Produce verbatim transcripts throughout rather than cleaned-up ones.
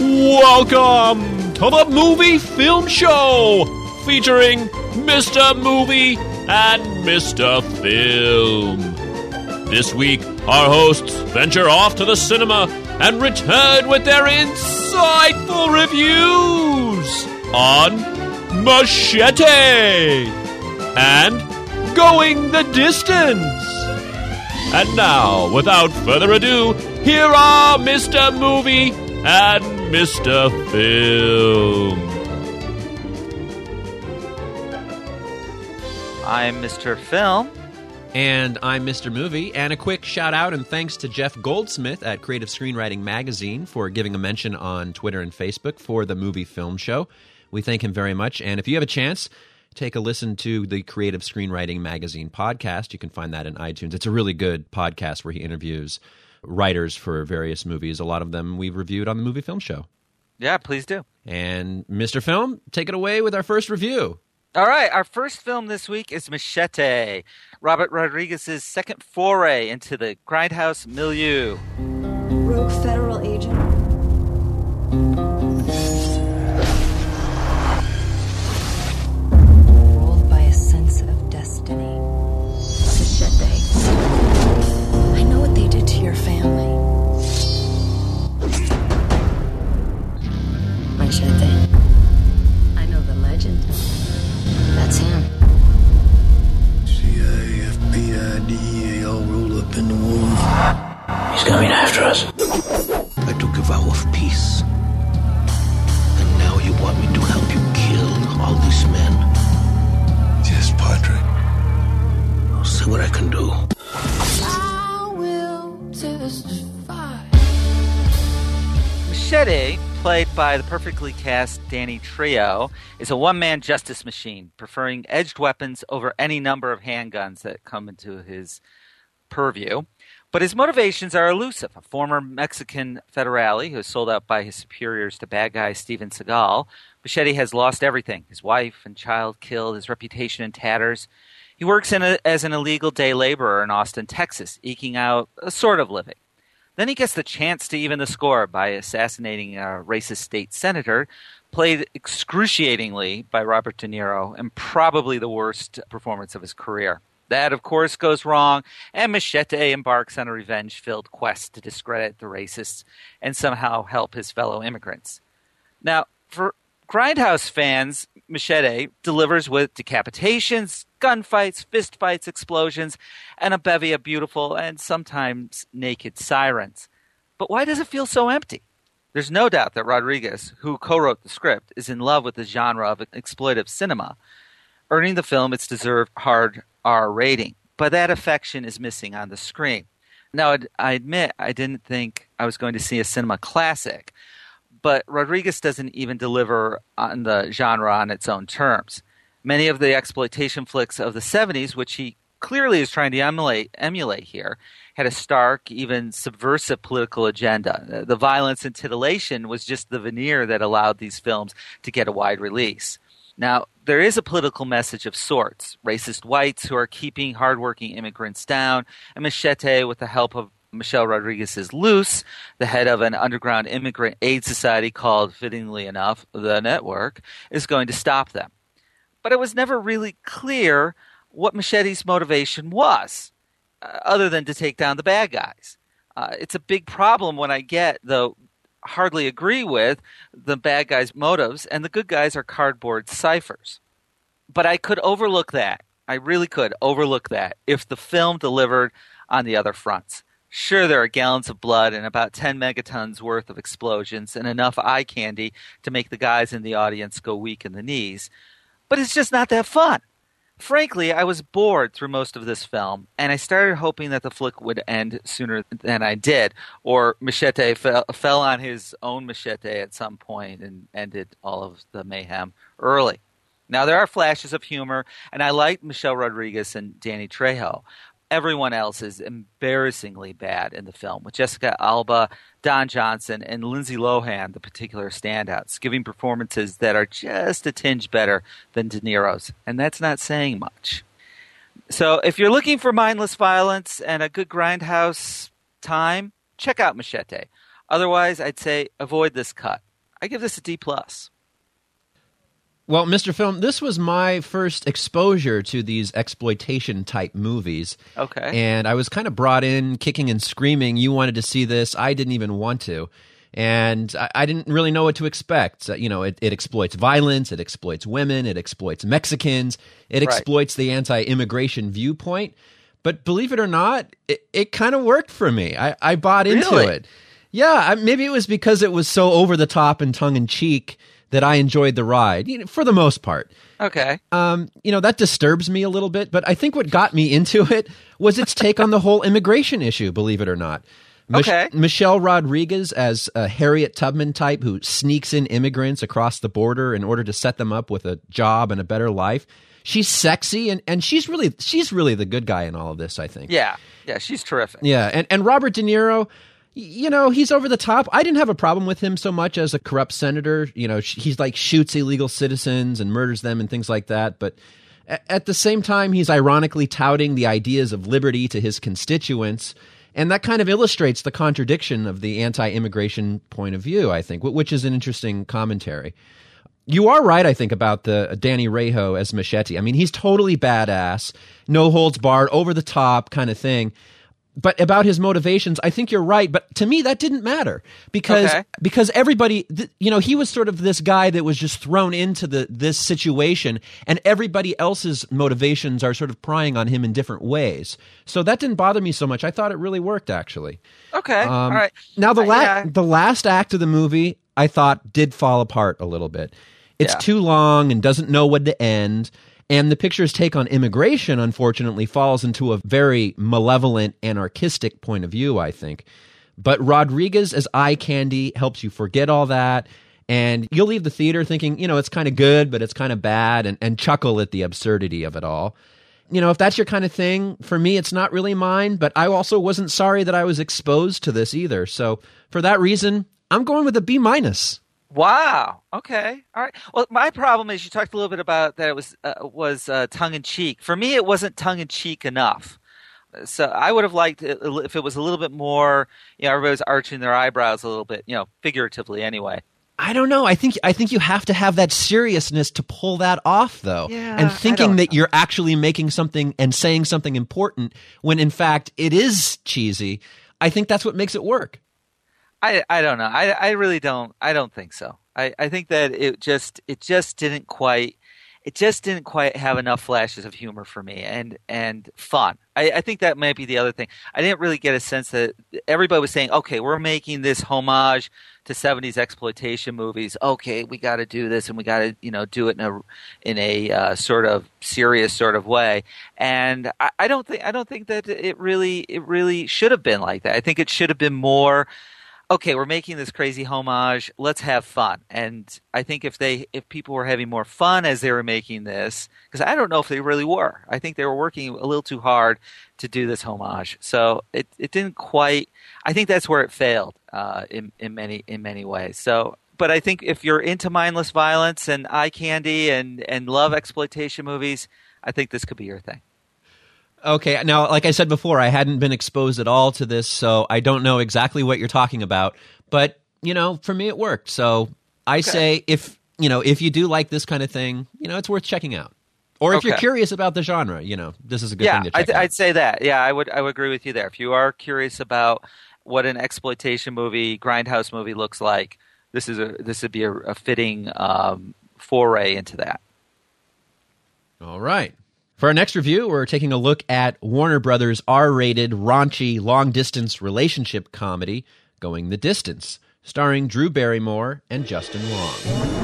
Welcome to the Movie Film Show, featuring Mister Movie and Mister Film. This week, our hosts venture off to the cinema and return with their insightful reviews on Machete and Going the Distance. And now, without further ado, here are Mister Movie and Mister Film. I'm Mister Film. And I'm Mister Movie. And a quick shout out and thanks to Jeff Goldsmith at Creative Screenwriting Magazine for giving a mention on Twitter and Facebook for the Movie Film Show. We thank him very much. And if you have a chance, take a listen to the Creative Screenwriting Magazine podcast. You can find that in iTunes. It's a really good podcast where he interviews writers for various movies. A lot of them we've reviewed on the Movie Film Show. Yeah, please do. And Mister Film, take it away with our first review. All right, our first film this week is Machete, Robert Rodriguez's second foray into the grindhouse milieu. Rogue federal agent. Ruled by a sense of destiny. Machete. I know what they did to your family. Machete. I know the legend. That's him. C I A, F B I, D E A all rolled up in the one. He's coming after us. I took a vow of peace. And now you want me to help you kill all these men? Yes, Padre. I'll see what I can do. I will testify. Machete, played by the perfectly cast Danny Trejo, is a one-man justice machine, preferring edged weapons over any number of handguns that come into his purview. But his motivations are elusive. A former Mexican federale who is sold out by his superiors to bad guy Steven Seagal, Machete has lost everything. His wife and child killed, his reputation in tatters. He works in a, as an illegal day laborer in Austin, Texas, eking out a sort of living. Then he gets the chance to even the score by assassinating a racist state senator, played excruciatingly by Robert De Niro, and probably the worst performance of his career. That, of course, goes wrong, and Machete embarks on a revenge-filled quest to discredit the racists and somehow help his fellow immigrants. Now, for Grindhouse fans, Machete delivers with decapitations, gunfights, fistfights, explosions, and a bevy of beautiful and sometimes naked sirens. But why does it feel so empty? There's no doubt that Rodriguez, who co-wrote the script, is in love with the genre of exploitive cinema, earning the film its deserved hard R rating. But that affection is missing on the screen. Now, I admit I didn't think I was going to see a cinema classic, but Rodriguez doesn't even deliver on the genre on its own terms. Many of the exploitation flicks of the seventies, which he clearly is trying to emulate, emulate here, had a stark, even subversive political agenda. The violence and titillation was just the veneer that allowed these films to get a wide release. Now, there is a political message of sorts. Racist whites who are keeping hardworking immigrants down, and Machete, with the help of Michelle Rodriguez's Luce, the head of an underground immigrant aid society called, fittingly enough, The Network, is going to stop them. But it was never really clear what Machete's motivation was, uh, other than to take down the bad guys. Uh, it's a big problem when I get, though hardly agree with, the bad guys' motives, and the good guys are cardboard ciphers. But I could overlook that. I really could overlook that if the film delivered on the other fronts. Sure, there are gallons of blood and about ten megatons worth of explosions and enough eye candy to make the guys in the audience go weak in the knees. But it's just not that fun. Frankly, I was bored through most of this film, and I started hoping that the flick would end sooner than I did, or Machete fell, fell on his own machete at some point and ended all of the mayhem early. Now, there are flashes of humor, and I like Michelle Rodriguez and Danny Trejo. Everyone else is embarrassingly bad in the film, with Jessica Alba, Don Johnson, and Lindsay Lohan the particular standouts, giving performances that are just a tinge better than De Niro's, and that's not saying much. So if you're looking for mindless violence and a good grindhouse time, check out Machete. Otherwise, I'd say avoid this cut. I give this a D plus. Well, Mister Film, this was my first exposure to these exploitation-type movies. Okay. And I was kind of brought in kicking and screaming. You wanted to see this. I didn't even want to. And I, I didn't really know what to expect. So, you know, it, it exploits violence. It exploits women. It exploits Mexicans. It Right. exploits the anti-immigration viewpoint. But believe it or not, it, it kind of worked for me. I, I bought into Really? it. Yeah, I, maybe it was because it was so over-the-top and tongue-in-cheek that I enjoyed the ride, you know, for the most part. Okay. Um, you know, that disturbs me a little bit, but I think what got me into it was its take on the whole immigration issue, believe it or not. Mich- Okay. Michelle Rodriguez as a Harriet Tubman type who sneaks in immigrants across the border in order to set them up with a job and a better life. She's sexy, and, and she's really she's really the good guy in all of this, I think. Yeah. Yeah, she's terrific. Yeah, and, and Robert De Niro, you know, he's over the top. I didn't have a problem with him so much as a corrupt senator. You know, he's like shoots illegal citizens and murders them and things like that. But at the same time, he's ironically touting the ideas of liberty to his constituents. And that kind of illustrates the contradiction of the anti-immigration point of view, I think, which is an interesting commentary. You are right, I think, about the Danny Trejo as Machete. I mean, he's totally badass, no holds barred, over the top kind of thing. But about his motivations, I think you're right. But to me, that didn't matter because Okay. because everybody, th- you know, he was sort of this guy that was just thrown into the this situation, and everybody else's motivations are sort of prying on him in different ways. So that didn't bother me so much. I thought it really worked, actually. Okay. Um, All right. Now the Uh, la- yeah. the last act of the movie, I thought, did fall apart a little bit. It's Yeah. too long and doesn't know when to end. And the picture's take on immigration, unfortunately, falls into a very malevolent, anarchistic point of view, I think. But Rodriguez as eye candy helps you forget all that. And you'll leave the theater thinking, you know, it's kind of good, but it's kind of bad, and, and chuckle at the absurdity of it all. You know, if that's your kind of thing, for me, it's not really mine. But I also wasn't sorry that I was exposed to this either. So for that reason, I'm going with a B minus. Wow. Okay. All right. Well, my problem is you talked a little bit about that it was uh, was uh, tongue in cheek. For me, it wasn't tongue in cheek enough. So I would have liked it if it was a little bit more. You know, everybody was arching their eyebrows a little bit. You know, figuratively anyway. I don't know. I think I think you have to have that seriousness to pull that off, though. Yeah, and I thinking don't that know. you're actually making something and saying something important when in fact it is cheesy. I think that's what makes it work. I, I don't know. I, I really don't. I don't think so. I, I think that it just it just didn't quite it just didn't quite have enough flashes of humor for me and and fun. I, I think that might be the other thing. I didn't really get a sense that everybody was saying, okay, we're making this homage to seventies exploitation movies. Okay, we got to do this and we got to you know do it in a in a uh, sort of serious sort of way. And I, I don't think I don't think that it really it really should have been like that. I think it should have been more. Okay, we're making this crazy homage. Let's have fun. And I think if they, if people were having more fun as they were making this, because I don't know if they really were. I think they were working a little too hard to do this homage. So it, it didn't quite. I think that's where it failed uh, in in many in many ways. So, but I think if you're into mindless violence and eye candy and and love exploitation movies, I think this could be your thing. Okay, now, like I said before, I hadn't been exposed at all to this, so I don't know exactly what you're talking about. But, you know, for me, it worked. So I say if, you know, if you do like this kind of thing, you know, it's worth checking out. Or if you're Okay. curious about the genre, you know, this is a good Yeah, thing to check I'd, out. I'd say that. Yeah, I would I would agree with you there. If you are curious about what an exploitation movie, grindhouse movie looks like, this is a this would be a, a fitting um, foray into that. All right. For our next review, we're taking a look at Warner Brothers' R-rated, raunchy, long-distance relationship comedy, Going the Distance, starring Drew Barrymore and Justin Long.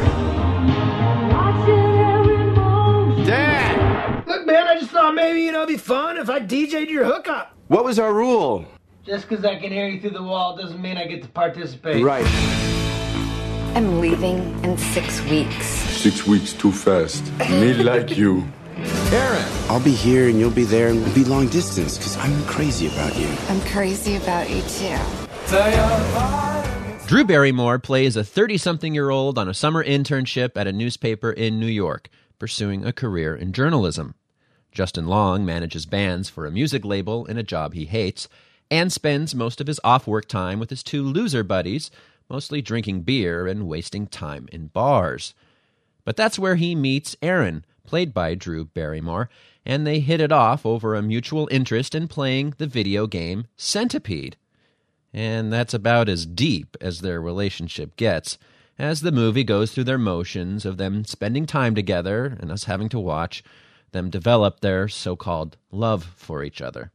Dad! Look, man, I just thought maybe, you know, it'd be fun if I D J'd your hookup. What was our rule? Just because I can hear you through the wall doesn't mean I get to participate. Right. I'm leaving in six weeks. Six weeks too fast. Me like you. Aaron! I'll be here and you'll be there and we'll be long distance because I'm crazy about you. I'm crazy about you too. Drew Barrymore plays a thirty-something-year-old on a summer internship at a newspaper in New York, pursuing a career in journalism. Justin Long manages bands for a music label in a job he hates, and spends most of his off-work time with his two loser buddies, mostly drinking beer and wasting time in bars. But that's where he meets Erin, played by Drew Barrymore, and they hit it off over a mutual interest in playing the video game Centipede. And that's about as deep as their relationship gets, as the movie goes through their motions of them spending time together and us having to watch them develop their so-called love for each other.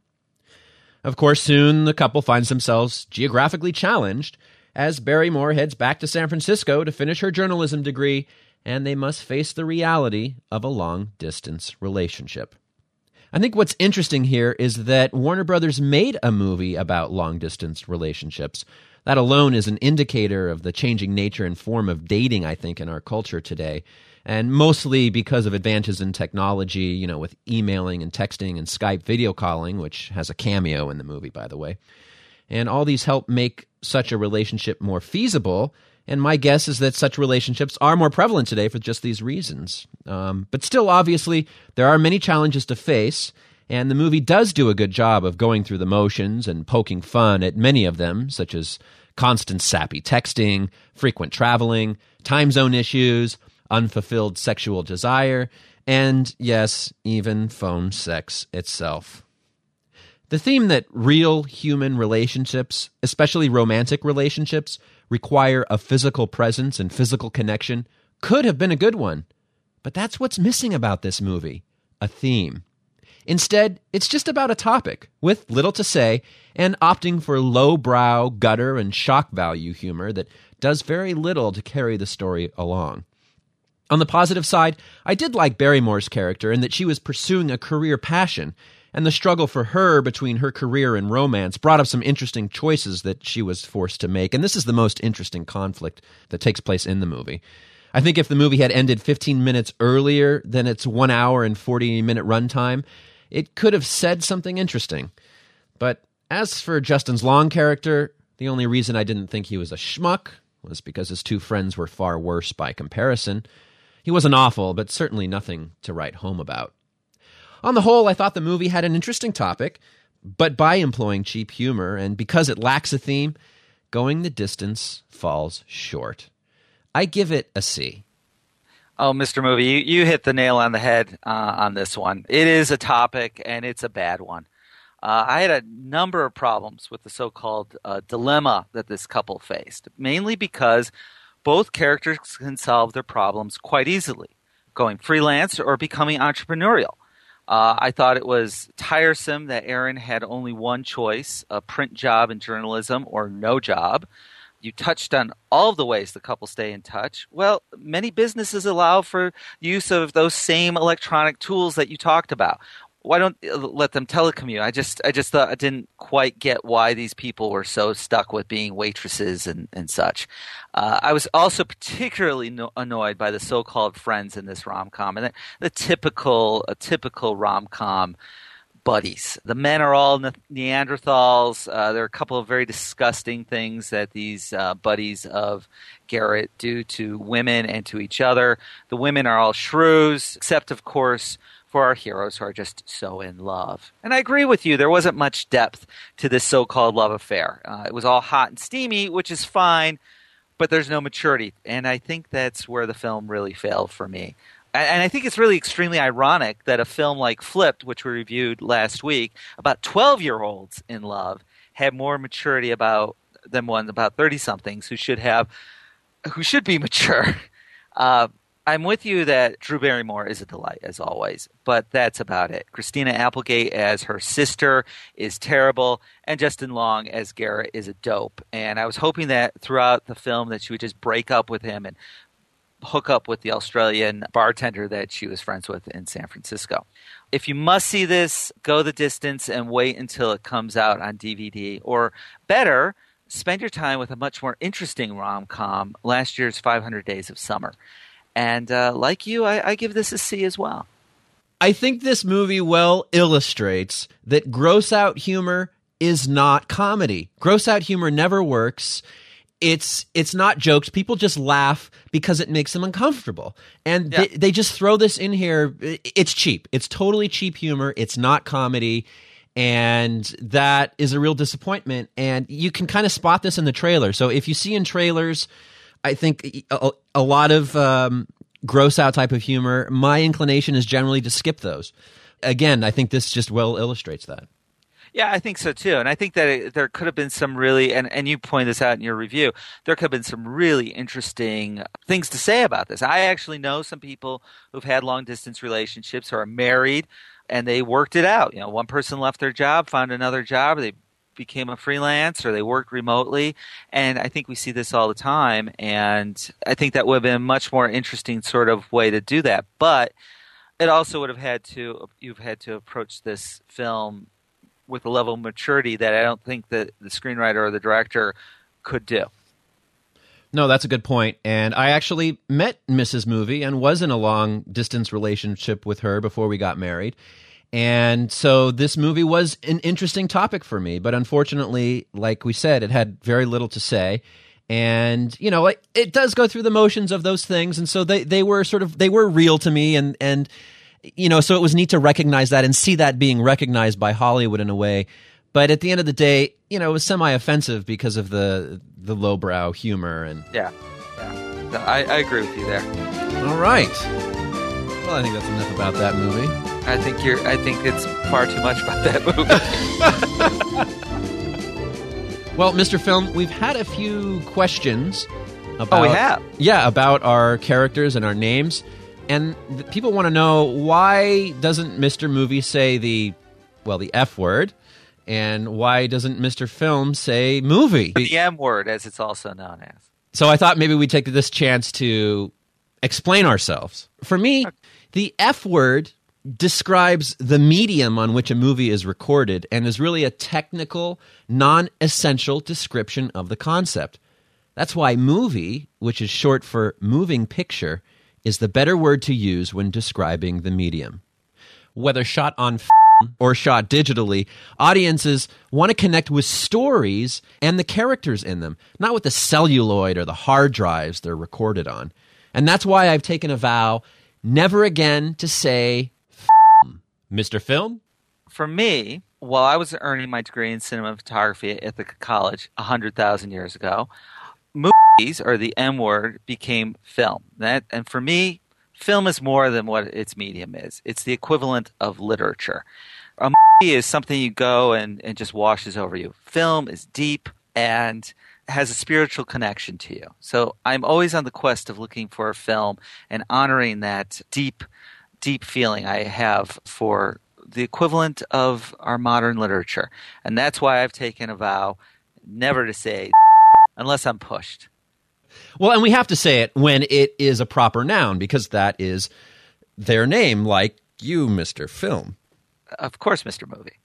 Of course, soon the couple finds themselves geographically challenged as Barrymore heads back to San Francisco to finish her journalism degree, and they must face the reality of a long-distance relationship. I think what's interesting here is that Warner Brothers made a movie about long-distance relationships. That alone is an indicator of the changing nature and form of dating, I think, in our culture today. And mostly because of advances in technology, you know, with emailing and texting and Skype video calling, which has a cameo in the movie, by the way. And all these help make such a relationship more feasible. And my guess is that such relationships are more prevalent today for just these reasons. Um, but still, obviously, there are many challenges to face. And the movie does do a good job of going through the motions and poking fun at many of them, such as constant sappy texting, frequent traveling, time zone issues, unfulfilled sexual desire, and, yes, even phone sex itself. The theme that real human relationships, especially romantic relationships, require a physical presence and physical connection could have been a good one. But that's what's missing about this movie, a theme. Instead, it's just about a topic with little to say and opting for low-brow, gutter, and shock value humor that does very little to carry the story along. On the positive side, I did like Barrymore's character in that she was pursuing a career passion, and the struggle for her between her career and romance brought up some interesting choices that she was forced to make, and this is the most interesting conflict that takes place in the movie. I think if the movie had ended fifteen minutes earlier than its one hour and forty minute runtime, it could have said something interesting. But as for Justin Long's character, the only reason I didn't think he was a schmuck was because his two friends were far worse by comparison. He wasn't awful, but certainly nothing to write home about. On the whole, I thought the movie had an interesting topic, but by employing cheap humor and because it lacks a theme, going the distance falls short. I give it a C. Oh, Mister Movie, you, you hit the nail on the head uh, on this one. It is a topic, and it's a bad one. Uh, I had a number of problems with the so-called uh, dilemma that this couple faced, mainly because both characters can solve their problems quite easily, going freelance or becoming entrepreneurial. Uh, I thought it was tiresome that Erin had only one choice, a print job in journalism or no job. You touched on all of the ways the couple stay in touch. Well, many businesses allow for use of those same electronic tools that you talked about. Why don't let them telecommute? I just I just thought I didn't quite get why these people were so stuck with being waitresses and, and such. Uh, I was also particularly no- annoyed by the so-called friends in this rom-com, and the, the typical a typical rom-com buddies. The men are all ne- Neanderthals. Uh, there are a couple of very disgusting things that these uh, buddies of Garrett do to women and to each other. The women are all shrews, except, of course, for our heroes who are just so in love. And I agree with you. There wasn't much depth to this so-called love affair. Uh, it was all hot and steamy, which is fine, but there's no maturity. And I think that's where the film really failed for me. And I think it's really extremely ironic that a film like Flipped, which we reviewed last week, about twelve-year-olds in love, had more maturity about than one about thirty-somethings who should have, who should be mature. Uh, I'm with you that Drew Barrymore is a delight, as always, but that's about it. Christina Applegate as her sister is terrible, and Justin Long as Garrett is a dope. And I was hoping that throughout the film that she would just break up with him and hook up with the Australian bartender that she was friends with in San Francisco. If you must see this, go the distance and wait until it comes out on D V D. Or better, spend your time with a much more interesting rom-com, last year's five hundred Days of Summer. And uh, like you, I, I give this a C as well. I think this movie well illustrates that gross-out humor is not comedy. Gross-out humor never works. It's it's not jokes. People just laugh because it makes them uncomfortable. And yeah. they, they just throw this in here. It's cheap. It's totally cheap humor. It's not comedy. And that is a real disappointment. And you can kind of spot this in the trailer. So if you see in trailers, I think a, a lot of um, gross out type of humor, my inclination is generally to skip those. Again, I think this just well illustrates that. Yeah, I think so too. And I think that it, there could have been some really, and, and you point this out in your review, there could have been some really interesting things to say about this. I actually know some people who've had long distance relationships who are married and they worked it out. You know, one person left their job, found another job, they became a freelance or they worked remotely. And I think we see this all the time. And I think that would have been a much more interesting sort of way to do that. But it also would have had to, you've had to approach this film with a level of maturity that I don't think that the screenwriter or the director could do. No, that's a good point. And I actually met Missus Movie and was in a long-distance relationship with her before we got married. And so this movie was an interesting topic for me. But unfortunately, like we said, it had very little to say. And, you know, it, it does go through the motions of those things. And so they, they were sort of, they were real to me. And, and you know, so it was neat to recognize that and see that being recognized by Hollywood in a way. But at the end of the day, you know, it was semi-offensive because of the the lowbrow humor. And yeah, yeah. So I, I agree with you there. All right. Well, I think that's enough about that movie. I think you're. I think it's far too much about that movie. Well, Mister Film, we've had a few questions about. Oh, we have. Yeah, about our characters and our names. And the people want to know, why doesn't Mister Movie say the, well, the F word, and why doesn't Mister Film say movie? The M word, as it's also known as. So I thought maybe we'd take this chance to explain ourselves. For me, okay. The F word describes the medium on which a movie is recorded and is really a technical, non-essential description of the concept. That's why movie, which is short for moving picture, is the better word to use when describing the medium. Whether shot on film or shot digitally, audiences want to connect with stories and the characters in them, not with the celluloid or the hard drives they're recorded on. And that's why I've taken a vow never again to say film. Mister Film? For me, while I was earning my degree in cinematography at Ithaca College one hundred thousand years ago, movies, or the M word, became film. That, and for me, film is more than what its medium is. It's the equivalent of literature. A movie is something you go and, and just washes over you. Film is deep and has a spiritual connection to you. So I'm always on the quest of looking for a film and honoring that deep, deep feeling I have for the equivalent of our modern literature. And that's why I've taken a vow never to say unless I'm pushed. Well, and we have to say it when it is a proper noun, because that is their name, like you, Mister Film. Of course, Mister Movie.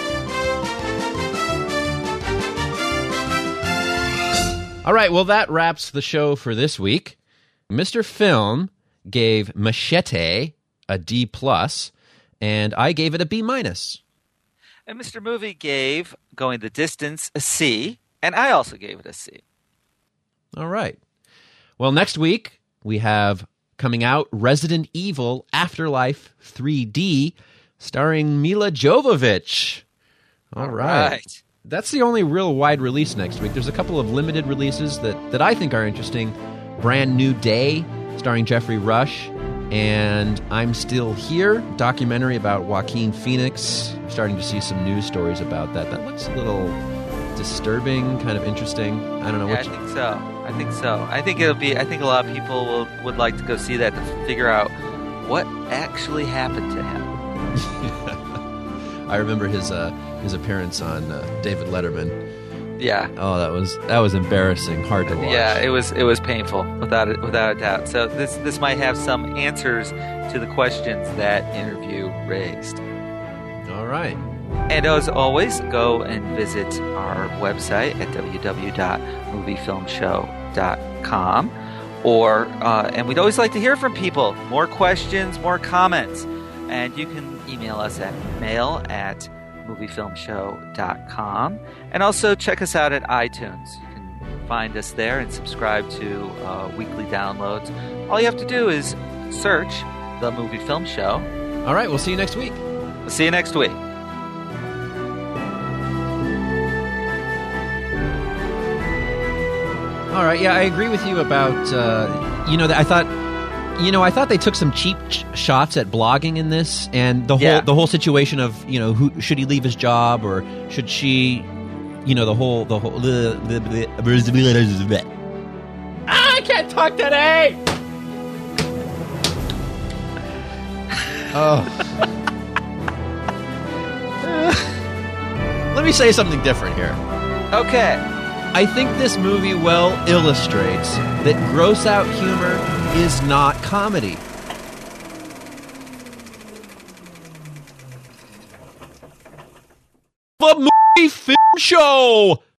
All right, well, that wraps the show for this week. Mister Film gave Machete a D plus, and I gave it a B minus. And Mister Movie gave Going the Distance a C, and I also gave it a C. All right. Well, next week we have coming out Resident Evil Afterlife three D, starring Mila Jovovich. All, All right. right. That's the only real wide release next week. There's a couple of limited releases that, that I think are interesting. Brand New Day, starring Jeffrey Rush, and I'm Still Here, documentary about Joaquin Phoenix. I'm starting to see some news stories about that. That looks a little disturbing, kind of interesting. I don't know. Yeah, what I think so. I think so. I think it'll be. I think a lot of people will, would like to go see that to figure out what actually happened to him. I remember his uh, his appearance on uh, David Letterman. Yeah. Oh, that was that was embarrassing, hard to watch. Yeah, it was it was painful without it, without a doubt. So this this might have some answers to the questions that interview raised. All right. And as always, go and visit our website at w w w dot movie film show dot com. Or, uh, and we'd always like to hear from people. More questions, more comments. And you can email us at mail at movie film show dot com. And also check us out at iTunes. You can find us there and subscribe to uh, weekly downloads. All you have to do is search The Movie Film Show. All right, we'll see you next week. We'll see you next week. All right, yeah, I agree with you about, uh, you know, I thought, you know, I thought they took some cheap ch- shots at blogging in this, and the whole Yeah. the whole situation of, you know, who should he leave his job or should she, you know, the whole the whole. Ah, I can't talk today. Oh. Let me say something different here. Okay. I think this movie well illustrates that gross out humor is not comedy. The Movie Film Show!